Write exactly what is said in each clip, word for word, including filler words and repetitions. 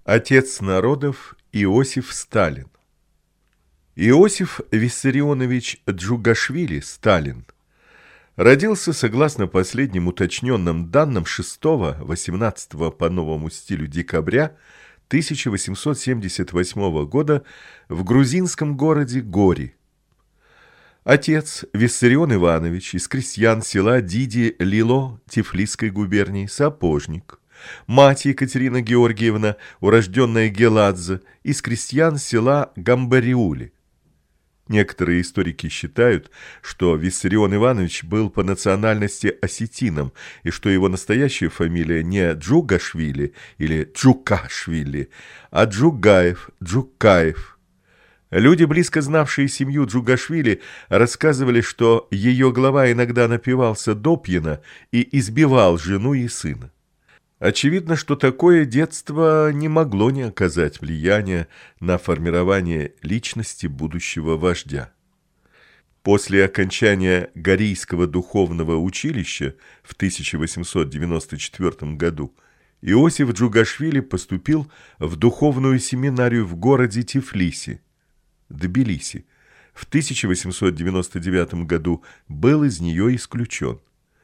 Отец народов Иосиф Сталин. Иосиф Виссарионович Джугашвили Сталин родился, согласно последним уточненным данным, шестого-восемнадцатого по новому стилю декабря тысяча восемьсот семьдесят восьмого года в грузинском городе Гори. Отец Виссарион Иванович из крестьян села Диди-Лило Тифлисской губернии, сапожник. Мать Екатерина Георгиевна, урожденная Геладзе, из крестьян села Гамбариули. Некоторые историки считают, что Виссарион Иванович был по национальности осетином, и что его настоящая фамилия не Джугашвили или Джукашвили, а Джугаев, Джукаев. Люди, близко знавшие семью Джугашвили, рассказывали, что ее глава иногда напивался допьяно и избивал жену и сына. Очевидно, что такое детство не могло не оказать влияния на формирование личности будущего вождя. После окончания Горийского духовного училища в тысяча восемьсот девяносто четвёртом году Иосиф Джугашвили поступил в духовную семинарию в городе Тифлисе, Тбилиси. В тысяча восемьсот девяносто девятом году был из нее исключен.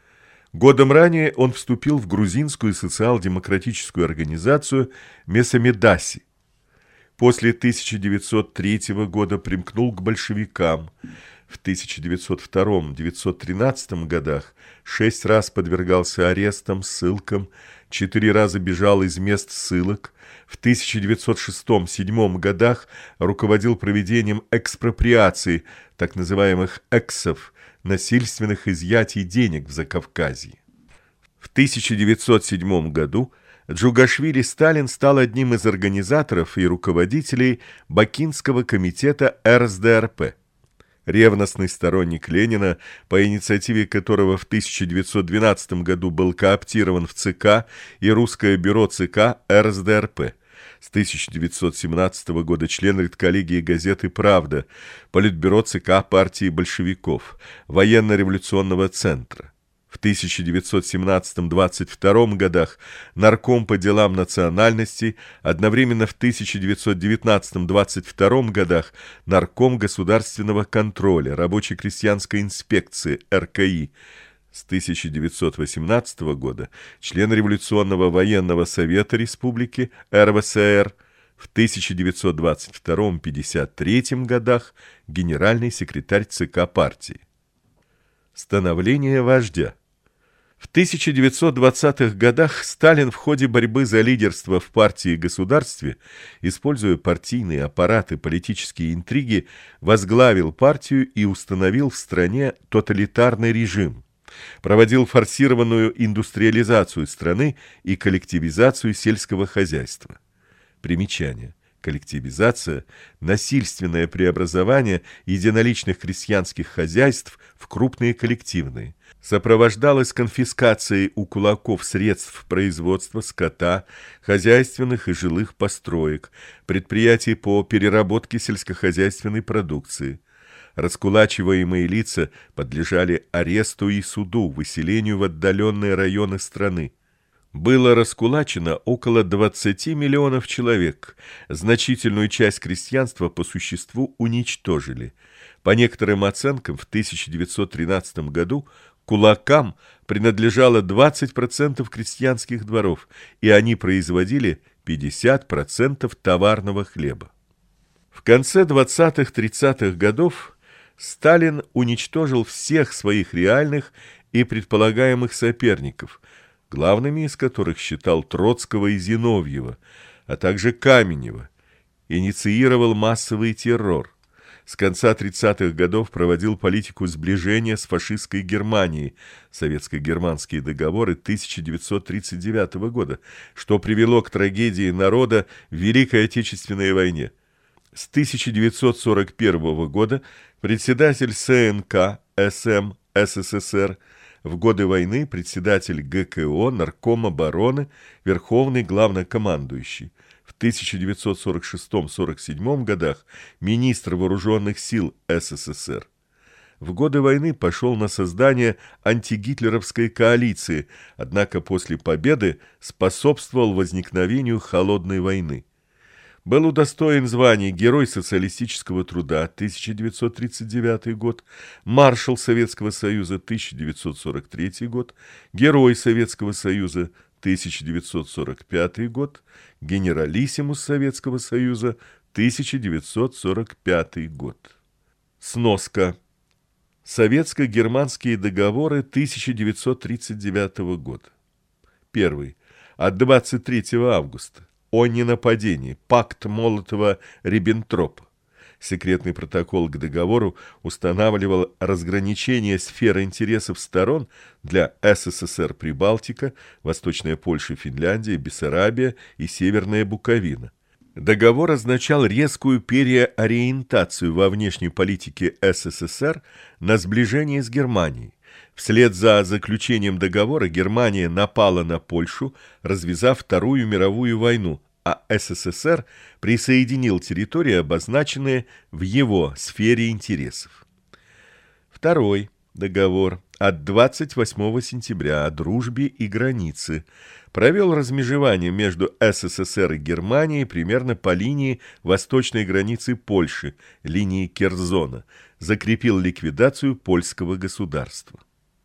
Годом ранее он вступил в грузинскую социал-демократическую организацию Месамедаси. После тысяча девятьсот третьего года примкнул к большевикам. В тысяча девятьсот втором — девятьсот тринадцатом годах шесть раз подвергался арестам, ссылкам, четыре раза бежал из мест ссылок. В тысяча девятьсот шестом — седьмом годах руководил проведением экспроприации, так называемых «эксов», насильственных изъятий денег в Закавказье. В тысяча девятьсот седьмом году Джугашвили Сталин стал одним из организаторов и руководителей Бакинского комитета эр эс дэ эр пэ. Ревностный сторонник Ленина, по инициативе которого в тысяча девятьсот двенадцатом году был кооптирован в ЦК и Русское бюро ЦК эр эс дэ эр пэ. С тысяча девятьсот семнадцатого года член редколлегии газеты «Правда», Политбюро ЦК партии большевиков, военно-революционного центра. В тысяча девятьсот семнадцатом — двадцать втором годах нарком по делам национальностей, одновременно в тысяча девятьсот девятнадцатом — двадцать втором годах нарком государственного контроля, рабоче-крестьянской инспекции эр ка и. С тысяча девятьсот восемнадцатого года член Революционного военного совета республики эр вэ эс эр, в тысяча девятьсот двадцать втором — пятьдесят третьем годах генеральный секретарь ЦК партии. Становление вождя. В тысяча девятьсот двадцатых годах Сталин в ходе борьбы за лидерство в партии и государстве, используя партийные аппараты, политические интриги, возглавил партию и установил в стране тоталитарный режим. Проводил форсированную индустриализацию страны и коллективизацию сельского хозяйства. Примечание. Коллективизация – насильственное преобразование единоличных крестьянских хозяйств в крупные коллективные. Сопровождалось конфискацией у кулаков средств производства скота, хозяйственных и жилых построек, предприятий по переработке сельскохозяйственной продукции. Раскулачиваемые лица подлежали аресту и суду, выселению в отдаленные районы страны. Было раскулачено около двадцати миллионов человек. Значительную часть крестьянства по существу уничтожили. По некоторым оценкам, в тысяча девятьсот тринадцатом году кулакам принадлежало двадцать процентов крестьянских дворов, и они производили пятьдесят процентов товарного хлеба. В конце двадцатых-тридцатых годов Сталин уничтожил всех своих реальных и предполагаемых соперников, главными из которых считал Троцкого и Зиновьева, а также Каменева, инициировал массовый террор. С конца тридцатых годов проводил политику сближения с фашистской Германией, советско-германские договоры тысяча девятьсот тридцать девятого года, что привело к трагедии народа в Великой Отечественной войне. С тысяча девятьсот сорок первого года председатель С Н К С М С С С Р, в годы войны председатель Г К О, нарком обороны, верховный главнокомандующий. В тысяча девятьсот сорок шестом — сорок седьмом годах министр вооруженных сил С С С Р. В годы войны пошел на создание антигитлеровской коалиции, однако после победы способствовал возникновению холодной войны. Был удостоен званий Герой социалистического труда тысяча девятьсот тридцать девятый год, Маршал Советского Союза тысяча девятьсот сорок третий год, Герой Советского Союза тысяча девятьсот сорок пятый год, Генералиссимус Советского Союза тысяча девятьсот сорок пятый год. Сноска. Советско-германские договоры тысяча девятьсот тридцать девятого года. Первый. От двадцать третьего августа. О ненападении. Пакт Молотова-Риббентропа. Секретный протокол к договору устанавливал разграничение сферы интересов сторон для СССР Прибалтика, Восточная Польша, Финляндия, Бессарабия и Северная Буковина. Договор означал резкую переориентацию во внешней политике СССР на сближение с Германией. Вслед за заключением договора Германия напала на Польшу, развязав Вторую мировую войну, а СССР присоединил территории, обозначенные в его сфере интересов. Второй договор от двадцать восьмого сентября о дружбе и границе провел размежевание между СССР и Германией примерно по линии восточной границы Польши, линии Керзона, закрепил ликвидацию польского государства.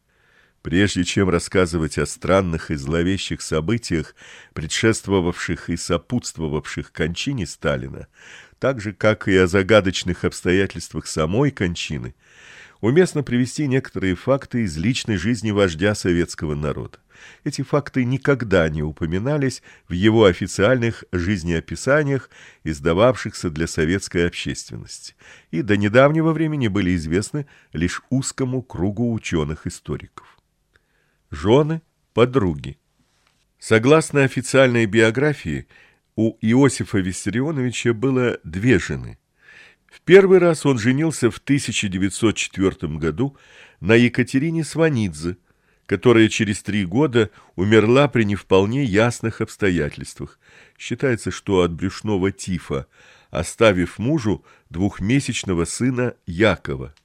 Прежде чем рассказывать о странных и зловещих событиях, предшествовавших и сопутствовавших кончине Сталина, так же, как и о загадочных обстоятельствах самой кончины, уместно привести некоторые факты из личной жизни вождя советского народа. Эти факты никогда не упоминались в его официальных жизнеописаниях, издававшихся для советской общественности, и до недавнего времени были известны лишь узкому кругу ученых-историков. Жены, подруги. Согласно официальной биографии, у Иосифа Виссарионовича было две жены. В первый раз он женился в тысяча девятьсот четвёртом году на Екатерине Сванидзе, которая через три года умерла при не вполне ясных обстоятельствах. Считается, что от брюшного тифа, оставив мужу двухмесячного сына Якова.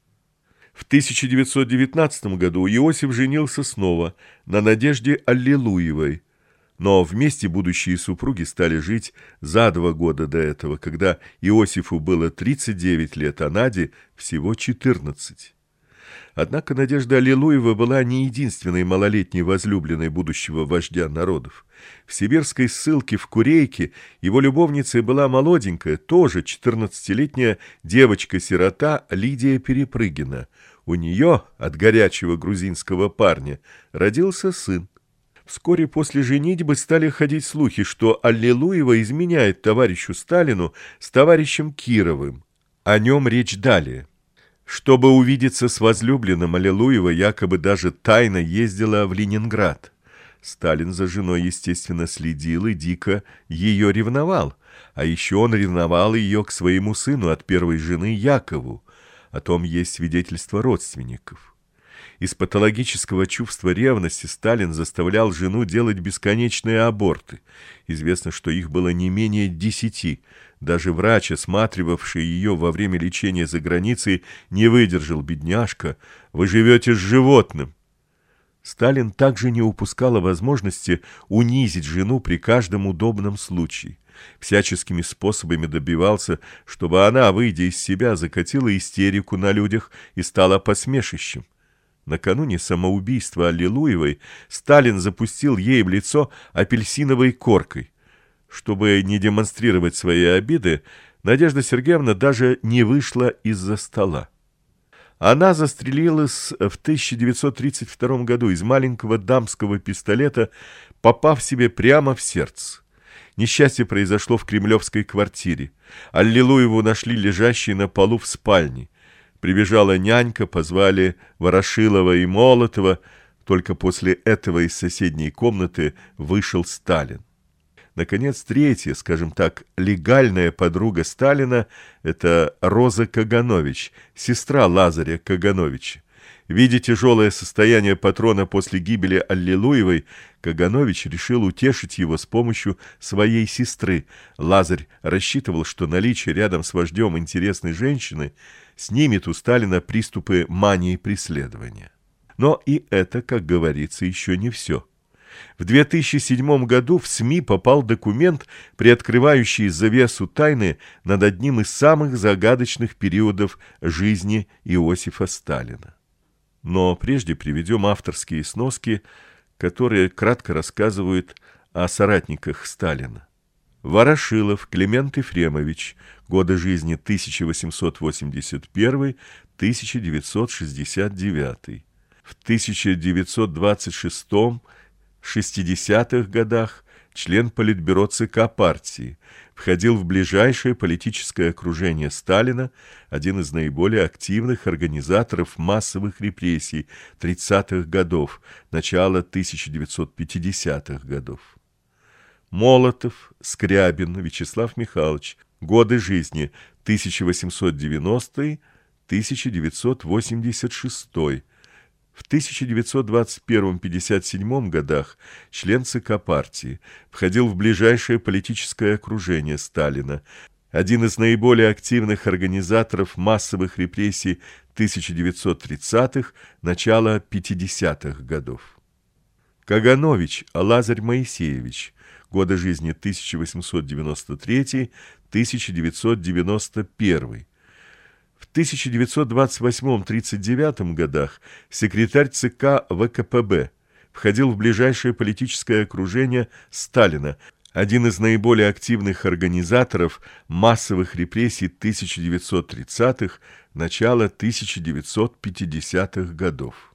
В тысяча девятьсот девятнадцатом году Иосиф женился снова на Надежде Аллилуевой, но вместе будущие супруги стали жить за два года до этого, когда Иосифу было тридцать девять лет, а Наде всего четырнадцать. Однако Надежда Аллилуева была не единственной малолетней возлюбленной будущего вождя народов. В сибирской ссылке в Курейке его любовницей была молоденькая, тоже четырнадцатилетняя девочка-сирота Лидия Перепрыгина. У нее от горячего грузинского парня родился сын. Вскоре после женитьбы стали ходить слухи, что Аллилуева изменяет товарищу Сталину с товарищем Кировым. О нем речь далее. Чтобы увидеться с возлюбленным, Аллилуева якобы даже тайно ездила в Ленинград. Сталин за женой, естественно, следил и дико ее ревновал, а еще он ревновал ее к своему сыну от первой жены Якову. О том есть свидетельства родственников. Из патологического чувства ревности Сталин заставлял жену делать бесконечные аборты. Известно, что их было не менее десяти. Даже врач, осматривавший ее во время лечения за границей, не выдержал: «Бедняжка, вы живете с животным». Сталин также не упускал возможности унизить жену при каждом удобном случае. Всяческими способами добивался, чтобы она, выйдя из себя, закатила истерику на людях и стала посмешищем. Накануне самоубийства Аллилуевой Сталин запустил ей в лицо апельсиновой коркой. Чтобы не демонстрировать свои обиды, Надежда Сергеевна даже не вышла из-за стола. Она застрелилась в тысяча девятьсот тридцать втором году из маленького дамского пистолета, попав себе прямо в сердце. Несчастье произошло в кремлевской квартире. Аллилуеву нашли лежащей на полу в спальне. Прибежала нянька, позвали Ворошилова и Молотова. Только после этого из соседней комнаты вышел Сталин. Наконец, третья, скажем так, легальная подруга Сталина – это Роза Каганович, сестра Лазаря Кагановича. Видя тяжелое состояние патрона после гибели Аллилуевой, Каганович решил утешить его с помощью своей сестры. Лазарь рассчитывал, что наличие рядом с вождем интересной женщины снимет у Сталина приступы мании преследования. Но и это, как говорится, еще не все. В две тысячи седьмом году в СМИ попал документ, приоткрывающий завесу тайны над одним из самых загадочных периодов жизни Иосифа Сталина. Но прежде приведем авторские сноски, которые кратко рассказывают о соратниках Сталина. Ворошилов Климент Ефремович, годы жизни тысяча восемьсот восемьдесят первый — тысяча девятьсот шестьдесят девятый. В тысяча девятьсот двадцать шестом — шестидесятых годах член Политбюро ЦК партии, входил в ближайшее политическое окружение Сталина, один из наиболее активных организаторов массовых репрессий тридцатых годов, начала тысяча девятьсот пятидесятых годов. Молотов, Скрябин Вячеслав Михайлович, годы жизни тысяча восемьсот девяностый — тысяча девятьсот восемьдесят шестой. В тысяча девятьсот двадцать первом — пятьдесят седьмом годах член ЦК партии, входил в ближайшее политическое окружение Сталина, один из наиболее активных организаторов массовых репрессий тысяча девятьсот тридцатых — начала пятидесятых годов. Каганович Лазарь Моисеевич, годы жизни тысяча восемьсот девяносто третий — тысяча девятьсот девяносто первый. В тысяча девятьсот двадцать восьмом — тридцать девятом годах секретарь ЦК ВКПБ, входил в ближайшее политическое окружение Сталина, один из наиболее активных организаторов массовых репрессий тысяча девятьсот тридцатых — начала тысяча девятьсот пятидесятых годов.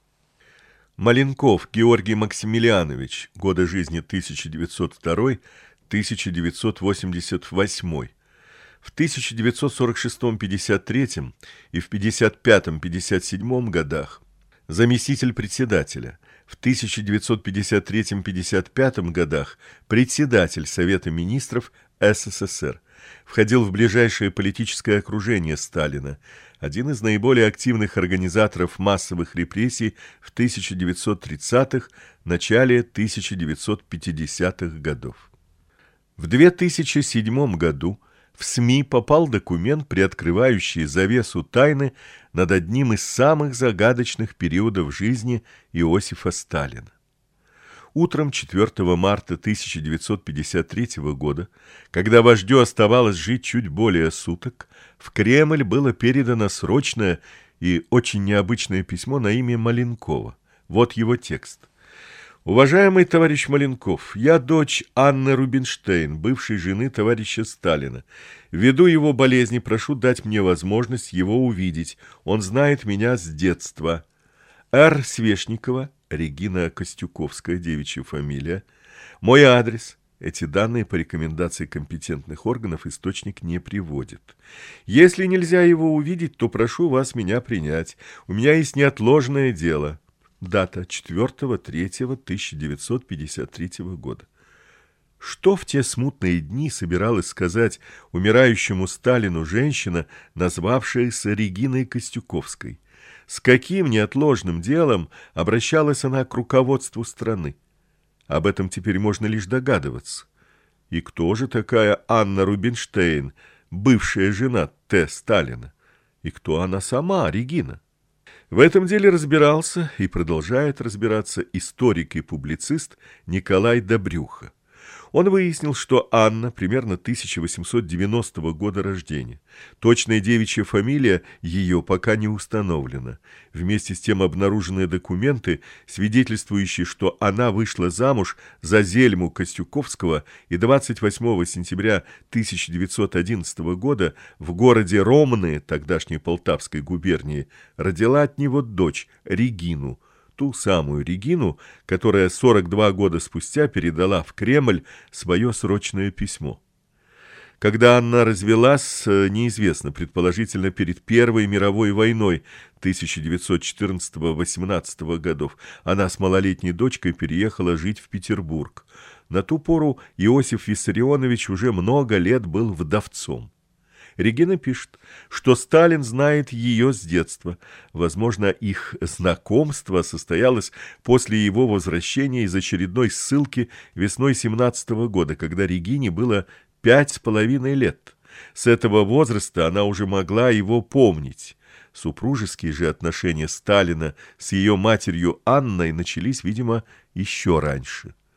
Маленков Георгий Максимилианович, годы жизни тысяча девятьсот второй — тысяча девятьсот восемьдесят восьмой. В тысяча девятьсот сорок шестом — пятьдесят третьем и в пятьдесят пятом — пятьдесят седьмом годах заместитель председателя, в тысяча девятьсот пятьдесят третьем — пятьдесят пятом годах председатель Совета министров СССР, входил в ближайшее политическое окружение Сталина, один из наиболее активных организаторов массовых репрессий в тысяча девятьсот тридцатых — начале тысяча девятьсот пятидесятых годов. В две тысячи седьмом году в СМИ попал документ, приоткрывающий завесу тайны над одним из самых загадочных периодов жизни Иосифа Сталина. Утром четвёртого марта тысяча девятьсот пятьдесят третьего года, когда вождю оставалось жить чуть более суток, в Кремль было передано срочное и очень необычное письмо на имя Маленкова. Вот его текст. «Уважаемый товарищ Маленков, я дочь Анны Рубинштейн, бывшей жены товарища Сталина. Ввиду его болезни прошу дать мне возможность его увидеть. Он знает меня с детства. Р. Свешникова, Регина Костюковская, девичья фамилия. Мой адрес». Эти данные по рекомендации компетентных органов источник не приводит. «Если нельзя его увидеть, то прошу вас меня принять. У меня есть неотложное дело». Дата четвёртого третьего тысяча девятьсот пятьдесят третьего года. Что в те смутные дни собиралась сказать умирающему Сталину женщина, назвавшаяся Региной Костюковской? С каким неотложным делом обращалась она к руководству страны? Об этом теперь можно лишь догадываться. И кто же такая Анна Рубинштейн, бывшая жена Т. Сталина? И кто она сама, Регина? В этом деле разбирался и продолжает разбираться историк и публицист Николай Добрюха. Он выяснил, что Анна примерно тысяча восемьсот девяностого года рождения. Точная девичья фамилия ее пока не установлена. Вместе с тем обнаружены документы, свидетельствующие, что она вышла замуж за Зельму Костюковского и двадцать восьмого сентября тысяча девятьсот одиннадцатого года в городе Ромны, тогдашней Полтавской губернии, родила от него дочь Регину, ту самую Регину, которая сорок два года спустя передала в Кремль свое срочное письмо. Когда Анна развелась, неизвестно, предположительно перед Первой мировой войной тысяча девятьсот четырнадцатого — восемнадцатого годов, она с малолетней дочкой переехала жить в Петербург. На ту пору Иосиф Виссарионович уже много лет был вдовцом. Регина пишет, что Сталин знает ее с детства. Возможно, их знакомство состоялось после его возвращения из очередной ссылки весной семнадцатого года, когда Регине было пять с половиной лет. С этого возраста она уже могла его помнить. Супружеские же отношения Сталина с ее матерью Анной начались, видимо, еще раньше.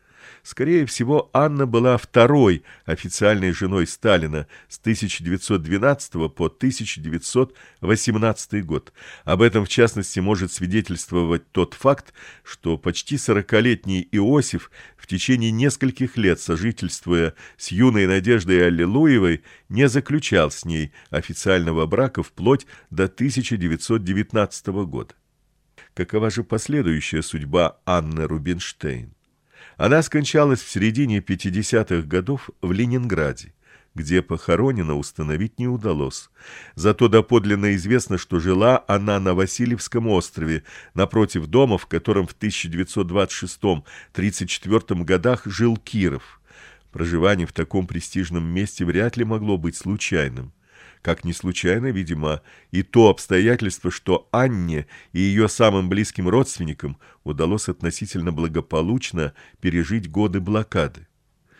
Скорее всего, Анна была второй официальной женой Сталина с тысяча девятьсот двенадцатого по тысяча девятьсот восемнадцатый год. Об этом, в частности, может свидетельствовать тот факт, что почти сорокалетний Иосиф в течение нескольких лет, сожительствуя с юной Надеждой Аллилуевой, не заключал с ней официального брака вплоть до тысяча девятьсот девятнадцатого года. Какова же последующая судьба Анны Рубинштейн? Она скончалась в середине пятидесятых годов в Ленинграде, где похоронена установить не удалось. Зато доподлинно известно, что жила она на Васильевском острове, напротив дома, в котором в тысяча девятьсот двадцать шестом — тридцать четвёртом годах жил Киров. Проживание в таком престижном месте вряд ли могло быть случайным. Как ни случайно, видимо, и то обстоятельство, что Анне и ее самым близким родственникам удалось относительно благополучно пережить годы блокады.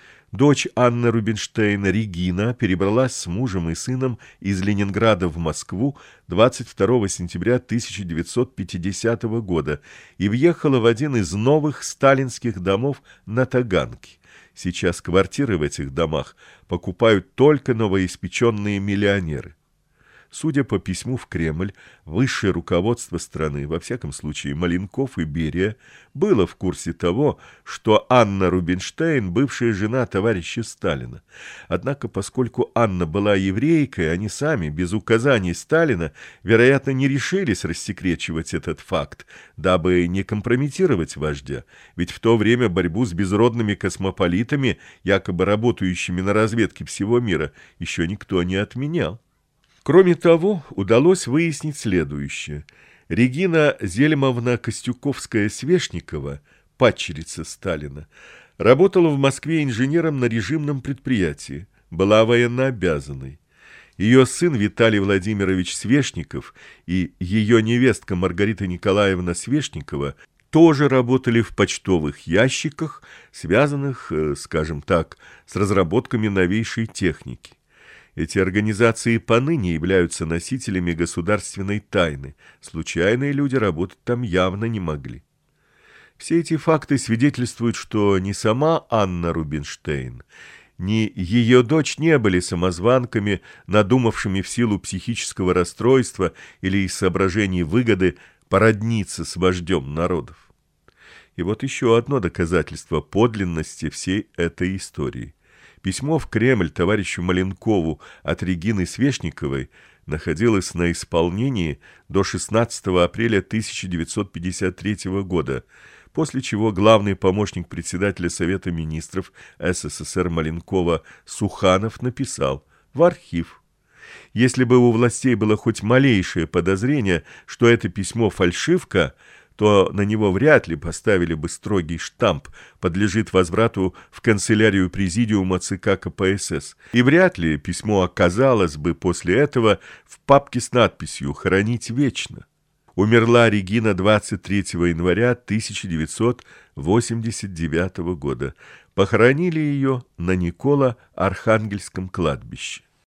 Дочь Анны Рубинштейн, Регина, перебралась с мужем и сыном из Ленинграда в Москву двадцать второго сентября тысяча девятьсот пятидесятого года и въехала в один из новых сталинских домов на Таганке. Сейчас квартиры в этих домах покупают только новоиспеченные миллионеры. Судя по письму в Кремль, высшее руководство страны, во всяком случае Маленков и Берия, было в курсе того, что Анна Рубинштейн – бывшая жена товарища Сталина. Однако, поскольку Анна была еврейкой, они сами, без указаний Сталина, вероятно, не решились рассекречивать этот факт, дабы не компрометировать вождя, ведь в то время борьбу с безродными космополитами, якобы работающими на разведке всего мира, еще никто не отменял. Кроме того, удалось выяснить следующее. Регина Зельмовна Костюковская-Свешникова, падчерица Сталина, работала в Москве инженером на режимном предприятии, была военнообязанной. Ее сын Виталий Владимирович Свешников и ее невестка Маргарита Николаевна Свешникова тоже работали в почтовых ящиках, связанных, скажем так, с разработками новейшей техники. Эти организации поныне являются носителями государственной тайны. Случайные люди работать там явно не могли. Все эти факты свидетельствуют, что ни сама Анна Рубинштейн, ни ее дочь не были самозванками, надумавшими в силу психического расстройства или из соображений выгоды породниться с вождем народов. И вот еще одно доказательство подлинности всей этой истории. Письмо в Кремль товарищу Маленкову от Регины Свешниковой находилось на исполнении до шестнадцатого апреля тысяча девятьсот пятьдесят третьего года, после чего главный помощник председателя Совета министров СССР Маленкова Суханов написал в архив. Если бы у властей было хоть малейшее подозрение, что это письмо фальшивка, то на него вряд ли поставили бы строгий штамп «подлежит возврату в канцелярию президиума ЦК КПСС», и вряд ли письмо оказалось бы после этого в папке с надписью «Хранить вечно». Умерла Регина двадцать третьего января тысяча девятьсот восемьдесят девятого года. Похоронили ее на Николо-Архангельском кладбище.